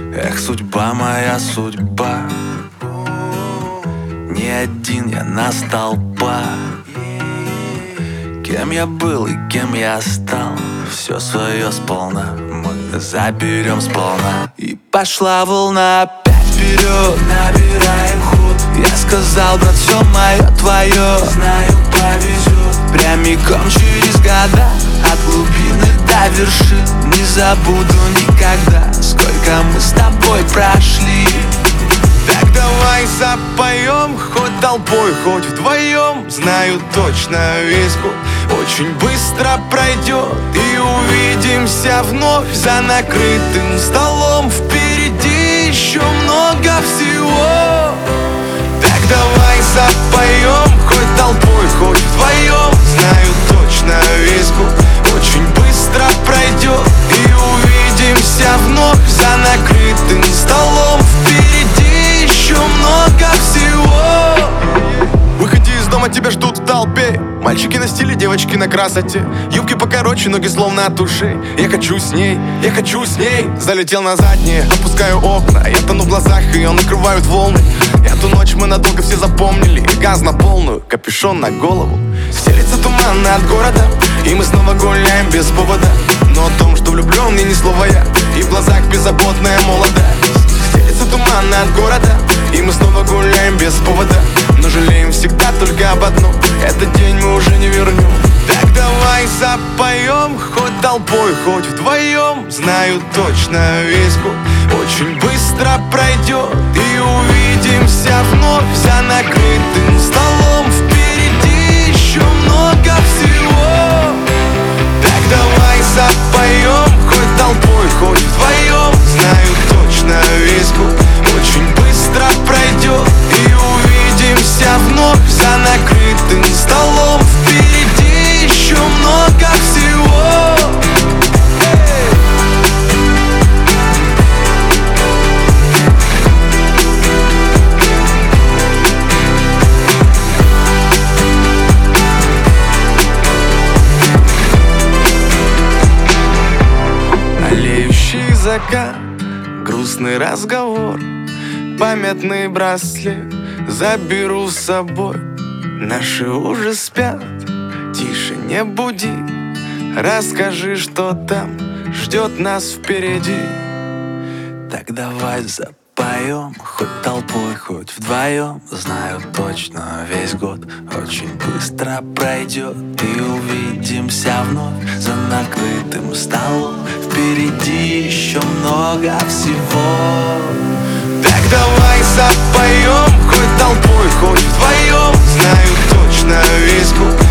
Эх, судьба моя, судьба. Не один я на столбах. Кем я был и кем я стал, все свое сполна мы заберем сполна. И пошла волна опять вперед, набираем ход. Я сказал, брат, все мое твое, знаю, повезет. Прямиком через года, от глубины до вершин. Не забуду никогда, сколько мы с тобой прошли. Так давай запоем, хоть толпой, хоть вдвоем. Знаю точно, весь год очень быстро пройдет, и увидимся вновь за накрытым столом. Впереди еще много всего. Так давай запоем, хоть толпой, хоть вдвоем. Знаю точно, весь год очень быстро пройдет, и увидимся вновь за накрытым столом. Впереди еще много всего. Выходи из дома, тебя ждут в толпе. Мальчики на стиле, девочки на красоте. Юбки покороче, ноги словно от ушей. Я хочу с ней, я хочу с ней. Залетел на задние, опускаю окна. Я тону в глазах, ее накрывают волны. Эту ночь мы надолго все запомнили. Газ на полную, капюшон на голову. Стелится туман над городом, и мы снова гуляем без повода. Но о том, что влюбленный, ни слова я. И в глазах беззаботная молодость. Стелится туман над городом, и мы снова гуляем без повода. Но жалеем всегда только об одном: этот день мы уже не вернем. Так давай запоем, хоть толпой, хоть вдвоем. Знаю точно, весь год очень быстро пройдет, и увидимся вновь за накрытым столом. Впереди еще много всего. Так давай запоем, хоть толпой, хоть вдвоем. Знаю точно, весь год очень быстро пройдет, и увидимся вновь за накрытым столом. Впереди еще много всего. Олеющий закат, грустный разговор, памятный браслет заберу с собой. Наши уже спят, тише, не буди. Расскажи, что там ждет нас впереди. Так давай запоем, хоть толпой, хоть вдвоем. Знаю точно, весь год очень быстро пройдет, и увидимся вновь за накрытым столом. Впереди еще много всего. Так давай запоем, хоть толпой, хоть вдвоем. Знаю точно, весь год